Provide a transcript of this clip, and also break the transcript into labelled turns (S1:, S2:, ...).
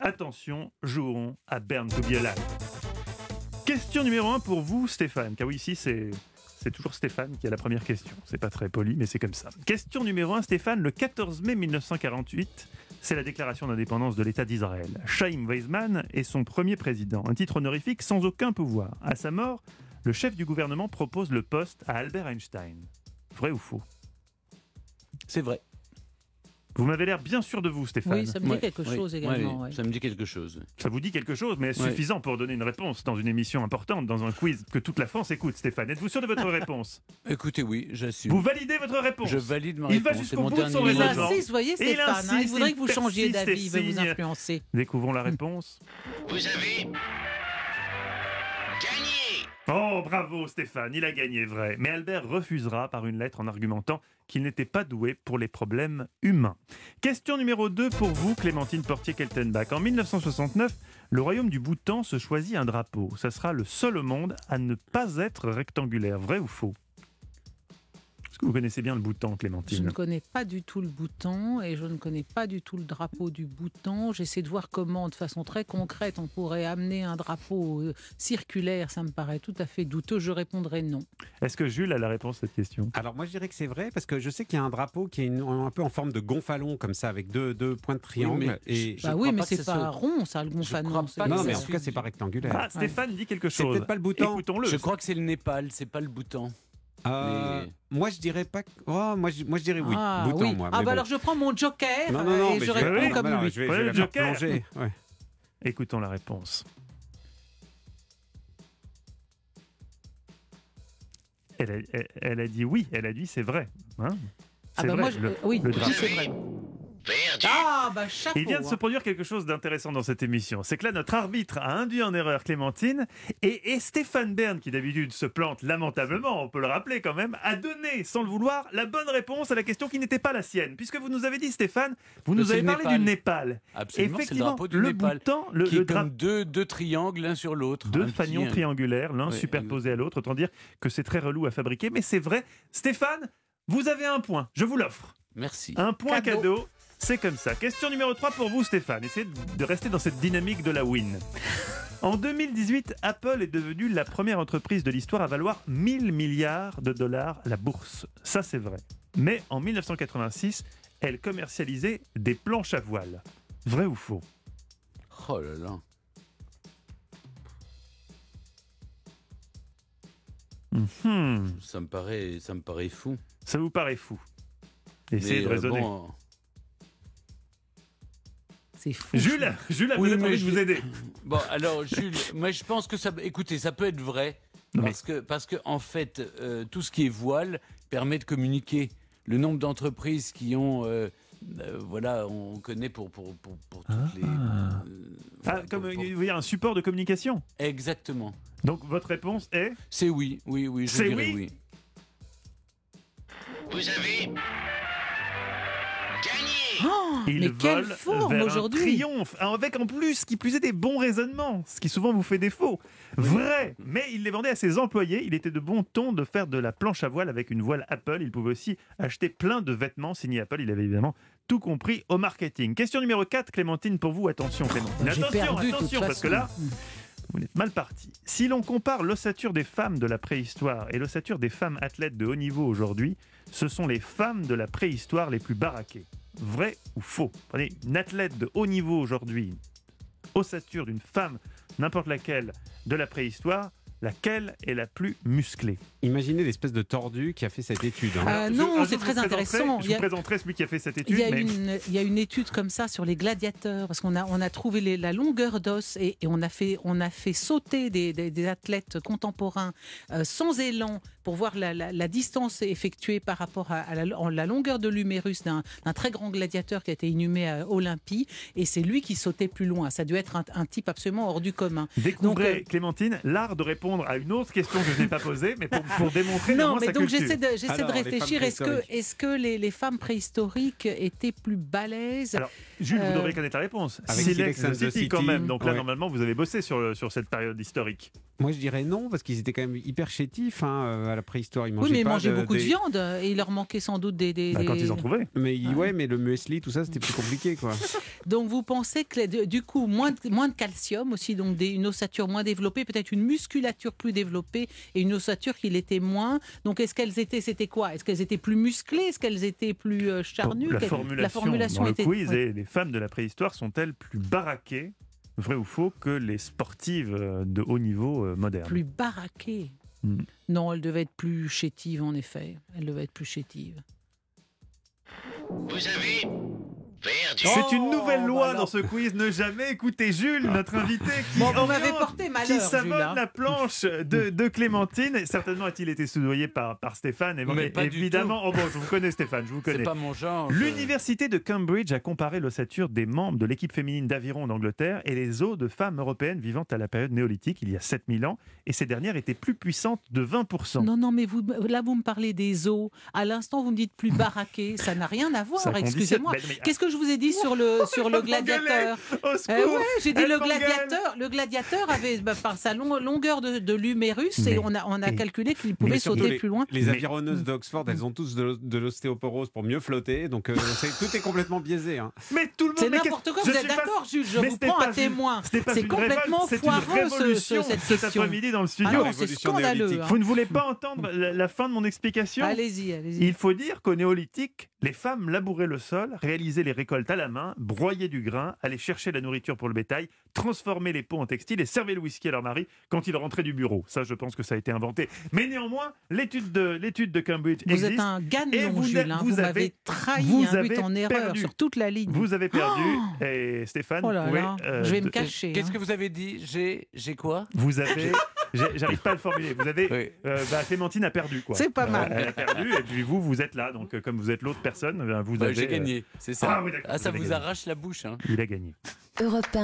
S1: attention, joueront à Burn to Be Alive. Question numéro 1 pour vous, Stéphane. Car oui, ici, c'est toujours Stéphane qui a la première question. C'est pas très poli, mais c'est comme ça. Question numéro 1, Stéphane. Le 14 mai 1948, c'est la déclaration d'indépendance de l'État d'Israël. Chaim Weizmann est son premier président. Un titre honorifique sans aucun pouvoir. À sa mort, le chef du gouvernement propose le poste à Albert Einstein. Vrai ou faux ?
S2: C'est vrai.
S1: Vous m'avez l'air bien sûr de vous, Stéphane.
S3: Oui, ça me dit quelque chose également.
S2: Ça me dit quelque chose.
S1: Ça vous dit quelque chose, mais suffisant pour donner une réponse dans une émission importante, dans un quiz que toute la France écoute, Stéphane. Êtes-vous sûr de votre réponse ?
S2: Écoutez, oui, j'assume.
S1: Vous validez votre réponse ?
S2: Je valide ma
S1: Il
S2: réponse.
S1: va jusqu'au bout de son
S3: Il
S1: raisonnement.
S3: insiste, vous voyez, Stéphane. Il voudrait que vous changiez d'avis, il veut vous
S1: signe.
S3: influencer.
S1: Découvrons la réponse.
S4: Vous avez gagné.
S1: Oh, bravo Stéphane, il a gagné, vrai. Mais Albert refusera par une lettre en argumentant qu'il n'était pas doué pour les problèmes humains. Question numéro 2 pour vous, Clémentine Portier-Keltenbach. En 1969, le royaume du Bhoutan se choisit un drapeau. Ça sera le seul au monde à ne pas être rectangulaire. Vrai ou faux ? Est-ce que vous connaissez bien le Bhoutan,
S3: Je
S1: Clémentine ?
S3: ne connais pas du tout le Bhoutan et je ne connais pas du tout le drapeau du Bhoutan. J'essaie de voir comment, de façon très concrète, on pourrait amener un drapeau circulaire. Ça me paraît tout à fait douteux. Je répondrai non.
S1: Est-ce que Jules a la réponse à cette question ?
S5: Alors moi je dirais que c'est vrai parce que je sais qu'il y a un drapeau qui est un peu en forme de gonfalon comme ça avec deux points de triangle.
S2: Oui,
S3: Bah oui, mais c'est pas rond, ça, le gonfalon.
S5: Non, mais en tout cas c'est pas rectangulaire.
S1: Ah, Stéphane dit quelque
S5: C'est
S1: chose.
S5: peut-être pas le Bhoutan.
S1: Écoutons-le.
S2: Je crois que c'est le Népal, c'est pas le Bhoutan.
S5: Moi je dirais pas. Moi je dirais oui.
S3: Ah,
S5: Bhoutan,
S3: oui.
S5: moi.
S3: Ah
S5: mais
S3: bah
S5: bon.
S3: alors je prends mon joker
S5: Non,
S3: et
S5: mais
S3: je
S1: vais-
S3: réponds
S1: non,
S3: comme
S5: non,
S3: lui.
S5: je vais
S1: Prenez
S5: la
S1: le
S5: faire
S1: joker.
S5: plonger. Ouais.
S1: Écoutons la réponse. Elle a dit oui, elle a dit c'est vrai. Hein,
S3: Ah
S1: c'est
S3: bah
S1: vrai,
S3: moi, oui,
S1: le drapeau.
S3: c'est vrai.
S4: Perdu.
S3: Ah bah chapeau.
S1: Il vient de se produire quelque chose d'intéressant dans cette émission. C'est que là, notre arbitre a induit en erreur Clémentine et Stéphane Bern, qui d'habitude se plante lamentablement, on peut le rappeler quand même, a donné, sans le vouloir, la bonne réponse à la question qui n'était pas la sienne. Puisque vous nous avez dit, Stéphane, vous nous
S2: C'est
S1: avez
S2: le
S1: parlé
S2: Népal.
S1: du Népal.
S2: Absolument, c'est le
S1: Effectivement,
S2: drapeau du
S1: le
S2: Népal.
S1: Bhoutan,
S2: Qui
S1: le
S2: est
S1: drapeau.
S2: comme deux triangles l'un sur l'autre.
S1: Deux
S2: Un petit,
S1: fanions triangulaires, l'un
S2: Oui,
S1: superposé à l'autre, autant dire que c'est très relou à fabriquer, mais c'est vrai. Stéphane, vous avez un point, je vous l'offre.
S2: Merci.
S1: Un point
S3: Cadeau.
S1: cadeau, c'est comme ça. Question numéro 3 pour vous, Stéphane. Essayez de rester dans cette dynamique de la win. En 2018, Apple est devenue la première entreprise de l'histoire à valoir 1000 milliards de dollars à la bourse. Ça, c'est vrai. Mais en 1986, elle commercialisait des planches à voile. Vrai ou faux ?
S2: Oh là là. Ça me paraît fou.
S1: Ça vous paraît fou ? Essayez
S2: Mais,
S1: de raisonner.
S3: C'est fou.
S1: Jules a
S2: Oui,
S1: peut-être
S2: mais
S1: envie de vous aider.
S2: Bon, alors Jules, moi je pense que ça, écoutez, ça peut être vrai
S1: Non,
S2: parce que en fait, tout ce qui est voile permet de communiquer. Le nombre d'entreprises qui ont, voilà, on connaît pour toutes les.
S1: Ah, comme il y a un support de communication.
S2: Exactement.
S1: Donc votre réponse est
S2: C'est oui, je
S1: C'est
S2: dirais
S1: oui.
S2: oui.
S4: Vous avez gagné.
S3: Oh,
S1: il
S3: mais quelle
S1: vole
S3: forme
S1: vers un
S3: aujourd'hui.
S1: triomphe, avec en plus, qui plus est, des bons raisonnements, ce qui souvent vous fait défaut. Vrai, mais il les vendait à ses employés. Il était de bon ton de faire de la planche à voile avec une voile Apple. Il pouvait aussi acheter plein de vêtements signés Apple. Il avait évidemment tout compris au marketing. Question numéro 4, Clémentine, pour vous. Attention, Clémentine.
S3: J'ai perdu, de toute
S1: Attention, parce que
S3: façon.
S1: là, vous êtes mal parti. Si l'on compare l'ossature des femmes de la préhistoire et l'ossature des femmes athlètes de haut niveau aujourd'hui, ce sont les femmes de la préhistoire les plus baraquées. Vrai ou faux ? Prenez une athlète de haut niveau aujourd'hui, ossature d'une femme, n'importe laquelle, de la préhistoire, laquelle est la plus musclée ?
S5: Imaginez l'espèce de tordu qui a fait cette étude.
S3: Non,
S1: Je
S3: c'est
S1: vous
S3: très
S1: présenterai-
S3: intéressant.
S1: Je
S3: Il y
S1: vous
S3: a-
S1: présenterai celui qui a fait cette
S3: Il
S1: étude.
S3: y, a
S1: mais-
S3: il y a une étude comme ça sur les gladiateurs, parce qu'on a trouvé la longueur d'os et on a fait sauter des athlètes contemporains sans élan pour voir la distance effectuée par rapport à la longueur de l'humérus d'un très grand gladiateur qui a été inhumé à Olympie, et c'est lui qui sautait plus loin. Ça a dû être un type absolument hors du commun.
S1: Découvrez,
S3: Donc,
S1: Clémentine, l'art de répondre à une autre question que je n'ai pas posée, mais pour démontrer
S3: Non,
S1: néanmoins
S3: mais
S1: sa
S3: donc
S1: culture.
S3: j'essaie de
S5: Alors, les
S3: réfléchir.
S5: femmes
S3: Est-ce que les femmes préhistoriques étaient plus balèzes?
S1: Alors, Jules, vous devriez connaître la réponse.
S5: Avec
S1: Silex
S5: Silex and
S1: and
S5: the
S1: City, quand
S5: City.
S1: même. Donc là,
S5: Ouais.
S1: normalement, vous avez bossé sur cette période historique.
S5: Moi, je dirais non, parce qu'ils étaient quand même hyper chétifs à la préhistoire. Ils
S3: Oui,
S5: mangeaient
S3: mais ils
S5: pas
S3: mangeaient beaucoup de
S5: des-
S3: viande et il leur manquait sans doute des...
S1: Quand ils en trouvaient.
S5: Mais mais le muesli, tout ça, c'était plus compliqué, quoi.
S3: Donc vous pensez que du coup, moins de calcium aussi, donc une ossature moins développée, peut-être une musculature plus développée et une ossature qui l'était moins. Donc est-ce qu'elles étaient, c'était quoi? Est-ce qu'elles étaient plus musclées? Est-ce qu'elles étaient plus charnues?
S1: La formulation dans le
S3: était...
S1: quiz
S3: ouais.
S1: est les femmes de la préhistoire sont-elles plus baraquées, vrai ou faux, que les sportives de haut niveau modernes?
S3: Plus baraquées. Non, elles devaient être plus chétives en effet. Elles devaient être plus chétives.
S4: Vous avez perdu.
S1: C'est une nouvelle loi
S5: bah
S1: dans
S5: non.
S1: ce quiz. Ne jamais écouter Jules, notre invité, qui
S3: Bon, vous m'avez
S1: oriente,
S3: porté malheur,
S1: qui
S3: Jules,
S1: savonne
S3: hein.
S1: la planche de Clémentine. Et certainement a-t-il été soudoyé par Stéphane. Et
S2: Mais pas du
S1: évidemment, oh bon, je vous connais Stéphane, je vous
S2: C'est
S1: connais.
S2: pas mon genre.
S1: L'université de Cambridge a comparé l'ossature des membres de l'équipe féminine d'aviron d'Angleterre et les os de femmes européennes vivant à la période néolithique, il y a 7000 ans. Et ces dernières étaient plus puissantes de 20%.
S3: Non, mais vous me parlez des os. À l'instant, vous me dites plus baraqué. Ça n'a rien à voir,
S1: Ça conditionne-
S3: excusez-moi.
S1: Mais-
S3: Qu'est-ce que je vous ai dit sur le gladiateur?
S1: Au secours,
S3: Ouais, j'ai dit
S1: elle
S3: le
S1: m'engueule.
S3: gladiateur avait, par sa longueur de l'humérus,
S1: Mais-
S3: et on a calculé qu'il pouvait
S5: surtout
S3: sauter plus loin.
S5: Les
S1: Mais-
S5: avironneuses d'Oxford, elles ont tous de l'ostéoporose pour mieux flotter, donc tout est complètement biaisé. Hein.
S1: Mais tout le monde.
S3: C'est
S1: mais
S3: n'importe quoi,
S1: je
S3: vous êtes
S1: suis pas-
S3: d'accord, Jules, je
S1: Mais
S3: vous
S1: c'était
S3: prends
S1: pas
S3: à
S1: une-
S3: témoin.
S1: c'était pas
S3: C'est
S1: une
S3: complètement
S1: révolte, c'est une
S3: foireux
S1: révolution
S3: cette
S1: cet
S3: question.
S1: après-midi dans le
S3: Ah
S1: studio.
S3: non, c'est
S5: révolution
S3: scandaleux.
S5: néolithique.
S3: hein.
S1: Vous ne voulez pas entendre la fin de mon explication?
S3: Allez-y.
S1: Il faut dire qu'au néolithique, les femmes labouraient le sol, réalisaient les récoltes à la main, broyaient du grain, allaient chercher la nourriture pour le bétail, transformaient les peaux en textile et servaient le whisky à leur mari quand ils rentraient du bureau. Ça, je pense que ça a été inventé. Mais néanmoins, l'étude de Cambridge
S3: Vous
S1: existe.
S3: êtes un
S1: Et
S3: gagnant,
S1: vous
S3: Jules.
S1: n'a-
S3: Vous
S1: vous
S3: m'avez
S1: avez-
S3: trahi,
S1: vous
S3: un
S1: avez
S3: but en erreur
S1: perdu.
S3: sur toute la ligne.
S1: Vous avez perdu. Et Stéphane,
S3: Oh là
S1: vous pouvez,
S3: là, je vais me
S1: de-
S3: cacher.
S2: Qu'est-ce
S3: hein.
S2: que vous avez dit? J'ai quoi?
S1: Vous avez. J'arrive pas à le formuler. Vous avez.
S2: Oui.
S1: Clémentine a perdu, quoi.
S3: C'est pas mal.
S1: Elle a perdu, et puis vous êtes là. Donc, comme vous êtes l'autre personne, vous
S2: Bah,
S1: avez.
S2: j'ai gagné, c'est ça.
S1: Ah oui, d'accord,
S2: Ça
S1: vous avez
S2: vous
S1: gagné.
S2: arrache la bouche. Hein.
S1: Il a gagné.
S6: Europe 1.